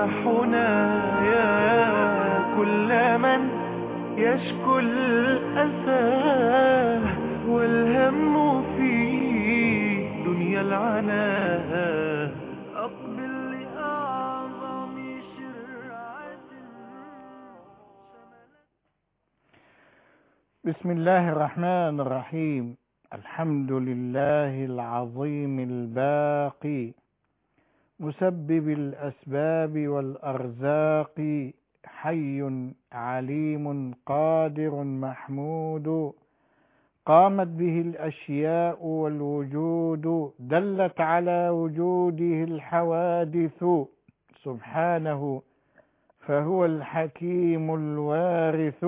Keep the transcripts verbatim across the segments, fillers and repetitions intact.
صباحنا يا كل من يشكو الأسى والهم في دنيا العناء، أقبل لأعظم شرعة شملت. بسم الله الرحمن الرحيم. الحمد لله العظيم الباقي مسبب الأسباب والأرزاق، حي عليم قادر محمود، قامت به الأشياء والوجود، دلت على وجوده الحوادث سبحانه، فهو الحكيم الوارث.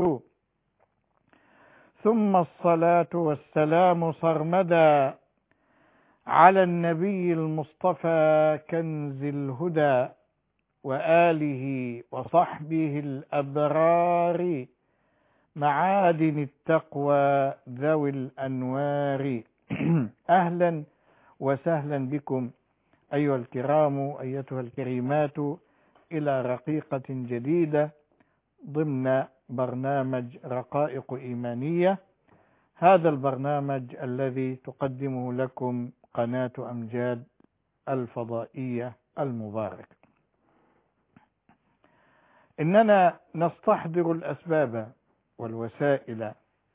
ثم الصلاة والسلام صرمدا على النبي المصطفى كنز الهدى، وآله وصحبه الأبرار، معادن التقوى ذوي الأنوار. أهلا وسهلا بكم أيها الكرام أيتها الكريمات إلى رقيقة جديدة ضمن برنامج رقائق إيمانية، هذا البرنامج الذي تقدمه لكم قناة أمجاد الفضائية المباركة. إننا نستحضر الأسباب والوسائل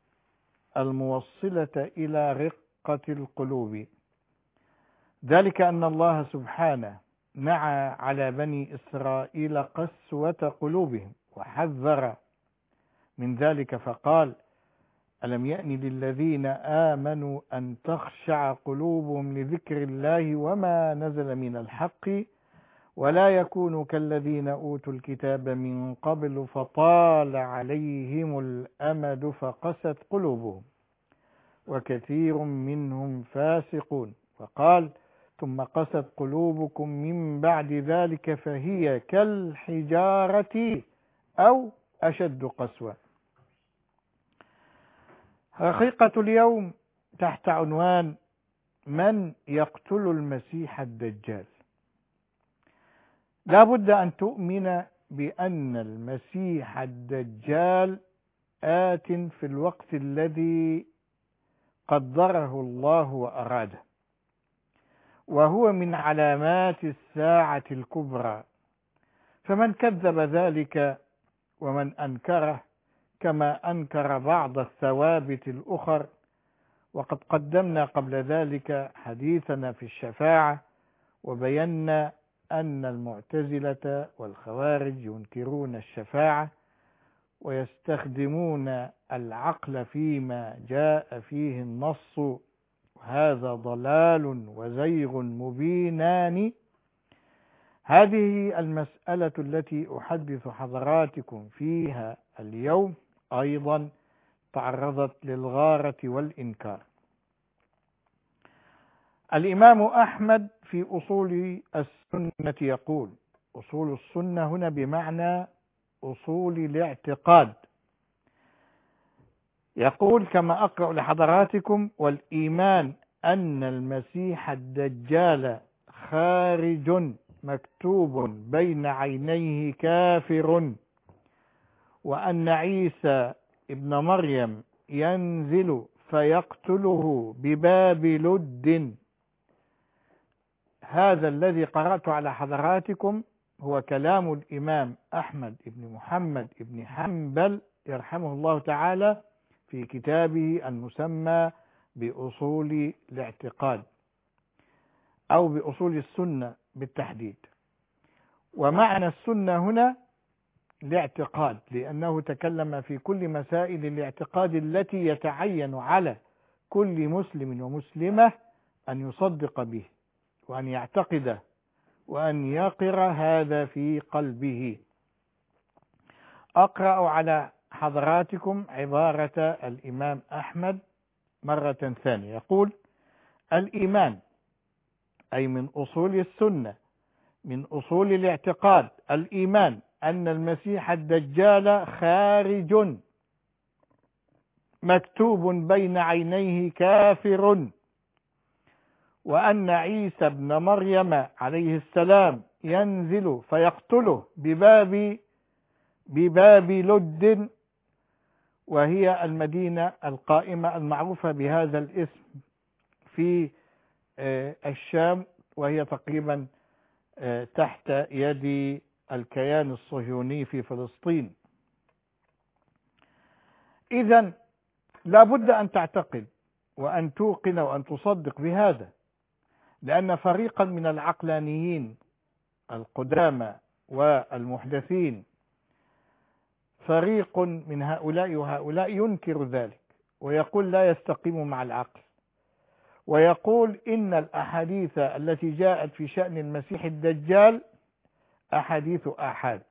الموصلة إلى رقة القلوب، ذلك أن الله سبحانه نعى على بني إسرائيل قسوة قلوبهم وحذر من ذلك فقال: ألم يأن للذين آمنوا أن تخشع قلوبهم لذكر الله وما نزل من الحق ولا يكونوا كالذين أوتوا الكتاب من قبل فطال عليهم الأمد فقست قلوبهم وكثير منهم فاسقون. فقال: ثم قست قلوبكم من بعد ذلك فهي كالحجارة أو أشد قسوة. حقيقة اليوم تحت عنوان: من يقتل المسيح الدجال. لا بد أن تؤمن بأن المسيح الدجال آت في الوقت الذي قدره الله وأراده، وهو من علامات الساعة الكبرى، فمن كذب ذلك ومن أنكره كما أنكر بعض الثوابت الأخر. وقد قدمنا قبل ذلك حديثنا في الشفاعة، وبينا أن المعتزلة والخوارج ينكرون الشفاعة ويستخدمون العقل فيما جاء فيه النص، وهذا ضلال وزيغ مبينان. هذه المسألة التي أحدث حضراتكم فيها اليوم أيضا تعرضت للغارة والإنكار. الإمام أحمد في أصول السنة يقول: أصول السنة هنا بمعنى أصول الاعتقاد، يقول كما أقرأ لحضراتكم: والإيمان أن المسيح الدجال خارج مكتوب بين عينيه كافر، وأن عيسى ابن مريم ينزل فيقتله بباب لد. هذا الذي قرأت على حضراتكم هو كلام الإمام أحمد بن محمد بن حنبل يرحمه الله تعالى في كتابه المسمى بأصول الاعتقاد أو بأصول السنة بالتحديد. ومعنى السنة هنا الاعتقاد، لأنه تكلم في كل مسائل الاعتقاد التي يتعين على كل مسلم ومسلمة أن يصدق به وأن يعتقده وأن يقر هذا في قلبه. أقرأ على حضراتكم عبارة الإمام أحمد مرة ثانية، يقول: الإيمان أي من أصول السنة من أصول الاعتقاد، الإيمان أن المسيح الدجال خارج مكتوب بين عينيه كافر، وأن عيسى ابن مريم عليه السلام ينزل فيقتله بباب بباب لد، وهي المدينة القائمة المعروفة بهذا الاسم في الشام، وهي تقريبا تحت يد الكيان الصهيوني في فلسطين. إذن لا بد أن تعتقد وأن توقن وأن تصدق بهذا، لأن فريقا من العقلانيين القدامى والمحدثين، فريق من هؤلاء وهؤلاء ينكر ذلك ويقول لا يستقيم مع العقل، ويقول إن الأحاديث التي جاءت في شأن المسيح الدجال أحاديث آحاد.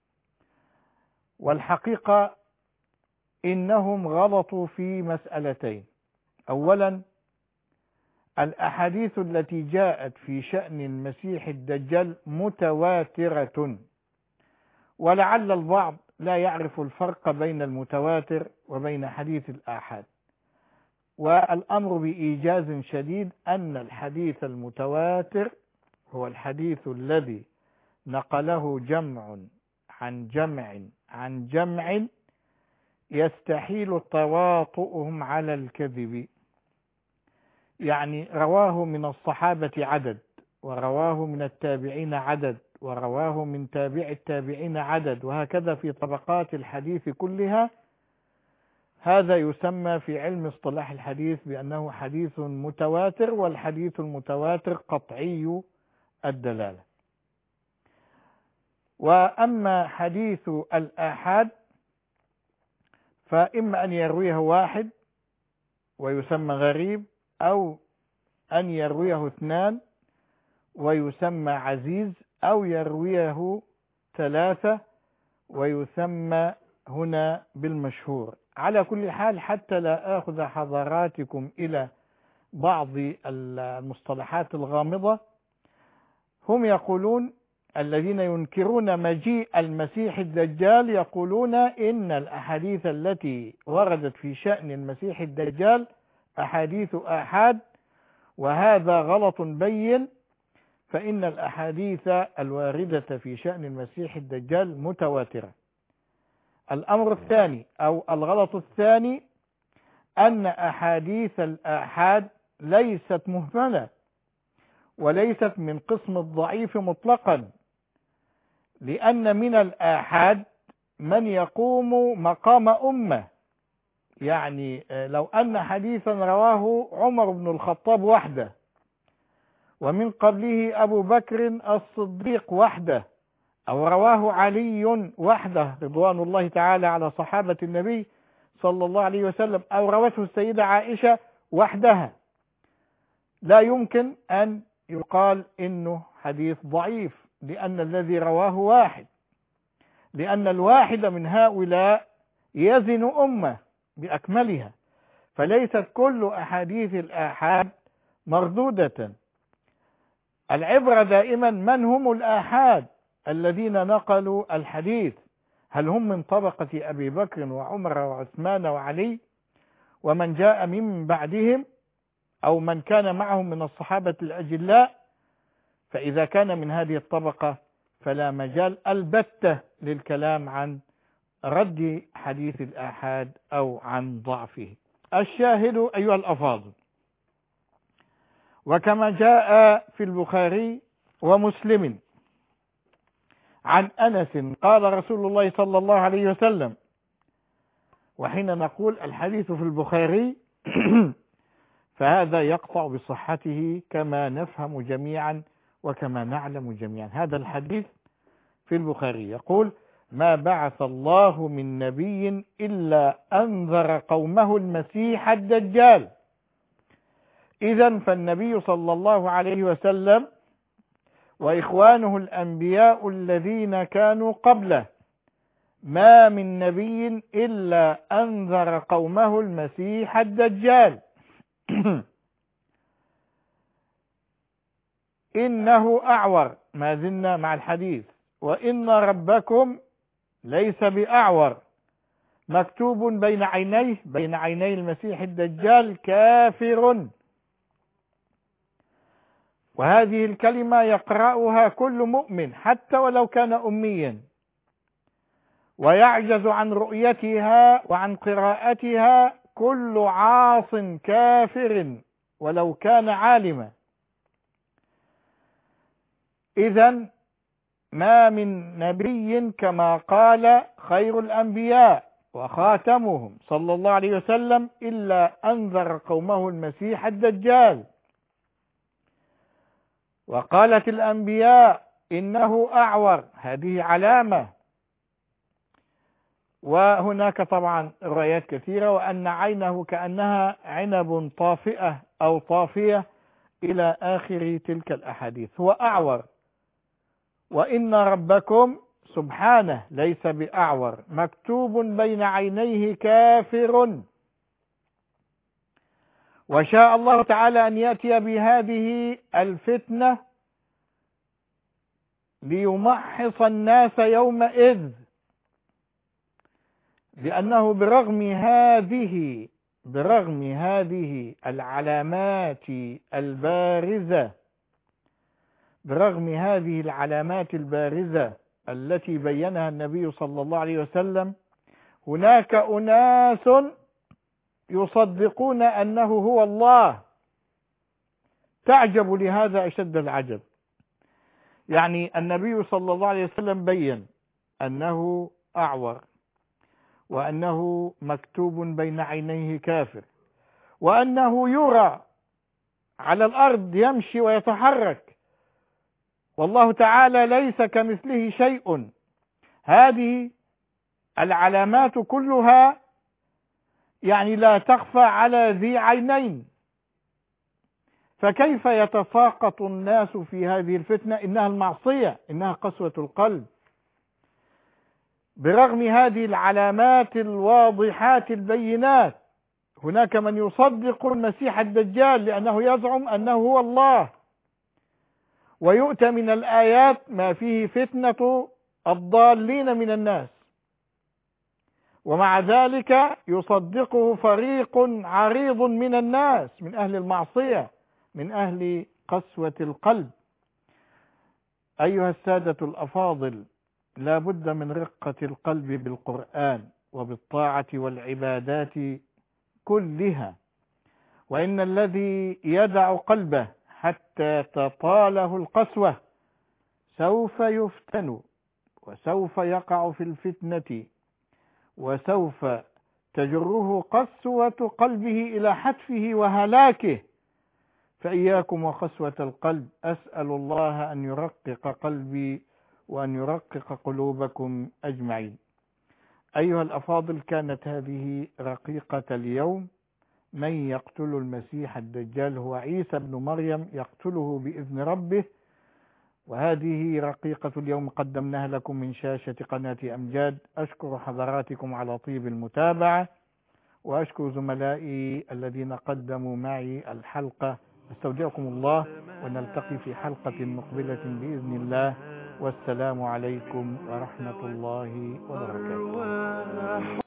والحقيقة إنهم غلطوا في مسألتين. أولا، الأحاديث التي جاءت في شأن المسيح الدجال متواترة، ولعل البعض لا يعرف الفرق بين المتواتر وبين حديث الآحاد. والأمر بإيجاز شديد أن الحديث المتواتر هو الحديث الذي نقله جمع عن جمع عن جمع يستحيل تواطؤهم على الكذب، يعني رواه من الصحابة عدد، ورواه من التابعين عدد، ورواه من تابع التابعين عدد، وهكذا في طبقات الحديث كلها. هذا يسمى في علم اصطلاح الحديث بأنه حديث متواتر، والحديث المتواتر قطعي الدلالة. وأما حديث الآحاد فإما أن يرويه واحد ويسمى غريب، أو أن يرويه اثنان ويسمى عزيز، أو يرويه ثلاثة ويسمى هنا بالمشهور. على كل حال، حتى لا آخذ حضراتكم إلى بعض المصطلحات الغامضة، هم يقولون الذين ينكرون مجيء المسيح الدجال يقولون إن الأحاديث التي وردت في شأن المسيح الدجال أحاديث آحاد، وهذا غلط بين، فإن الأحاديث الواردة في شأن المسيح الدجال متواترة. الأمر الثاني أو الغلط الثاني أن أحاديث الآحاد ليست مهملة، وليست من قسم الضعيف مطلقا، لأن من الآحاد من يقوم مقام أمة. يعني لو أن حديثا رواه عمر بن الخطاب وحده، ومن قبله أبو بكر الصديق وحده، أو رواه علي وحده رضوان الله تعالى على صحابة النبي صلى الله عليه وسلم، أو روته السيدة عائشة وحدها، لا يمكن أن يقال إنه حديث ضعيف، لأن الذي رواه واحد، لأن الواحد من هؤلاء يزن أمة بأكملها، فليست كل أحاديث الآحاد مردودة. العبرة دائما من هم الآحاد الذين نقلوا الحديث، هل هم من طبقة أبي بكر وعمر وعثمان وعلي ومن جاء من بعدهم، أو من كان معهم من الصحابة الأجلاء؟ فإذا كان من هذه الطبقة فلا مجال البتة للكلام عن رد حديث الآحاد أو عن ضعفه. الشاهد أيها الأفاضل، وكما جاء في البخاري ومسلم عن أنس قال رسول الله صلى الله عليه وسلم، وحين نقول الحديث في البخاري فهذا يقطع بصحته كما نفهم جميعا وكما نعلم جميعا. هذا الحديث في البخاري يقول: ما بعث الله من نبي إلا أنذر قومه المسيح الدجال. إذن فالنبي صلى الله عليه وسلم وإخوانه الأنبياء الذين كانوا قبله ما من نبي إلا أنذر قومه المسيح الدجال. إنه أعور، ما زلنا مع الحديث، وإن ربكم ليس بأعور، مكتوب بين عينيه بين عيني المسيح الدجال كافر. وهذه الكلمة يقرأها كل مؤمن حتى ولو كان أميا، ويعجز عن رؤيتها وعن قراءتها كل عاص كافر ولو كان عالما. إذن ما من نبي كما قال خير الأنبياء وخاتمهم صلى الله عليه وسلم إلا أنذر قومه المسيح الدجال. وقالت الأنبياء إنه أعور، هذه علامة. وهناك طبعا روايات كثيرة، وأن عينه كأنها عنب طافئة أو طافية إلى آخر تلك الأحاديث. هو أعور، وإن ربكم سبحانه ليس بأعور مكتوب بين عينيه كافر. وشاء الله تعالى أن يأتي بهذه الفتنة ليمحص الناس يومئذ، لأنه برغم هذه برغم هذه العلامات البارزة برغم هذه العلامات البارزة التي بينها النبي صلى الله عليه وسلم، هناك أناس يصدقون أنه هو الله. تعجب لهذا أشد العجب. يعني النبي صلى الله عليه وسلم بين أنه أعور، وأنه مكتوب بين عينيه كافر، وأنه يرى على الأرض يمشي ويتحرك، والله تعالى ليس كمثله شيء. هذه العلامات كلها يعني لا تخفى على ذي عينين، فكيف يتساقط الناس في هذه الفتنة؟ إنها المعصية، إنها قسوة القلب. برغم هذه العلامات الواضحات البينات هناك من يصدق المسيح الدجال لأنه يزعم أنه هو الله، ويؤتى من الآيات ما فيه فتنة الضالين من الناس، ومع ذلك يصدقه فريق عريض من الناس، من أهل المعصية، من أهل قسوة القلب. أيها السادة الأفاضل، لا بد من رقة القلب بالقرآن وبالطاعة والعبادات كلها، وإن الذي يدع قلبه حتى تطاله القسوة سوف يفتن، وسوف يقع في الفتنة، وسوف تجره قسوة قلبه إلى حتفه وهلاكه. فإياكم وقسوة القلب. أسأل الله أن يرقق قلبي وأن يرقق قلوبكم أجمعين. أيها الأفاضل، كانت هذه رقيقة اليوم. من يقتل المسيح الدجال هو عيسى بن مريم، يقتله بإذن ربه. وهذه رقيقة اليوم قدمناها لكم من شاشة قناة أمجاد. أشكر حضراتكم على طيب المتابعة، وأشكر زملائي الذين قدموا معي الحلقة. استودعكم الله، ونلتقي في حلقة مقبلة بإذن الله، والسلام عليكم ورحمة الله وبركاته.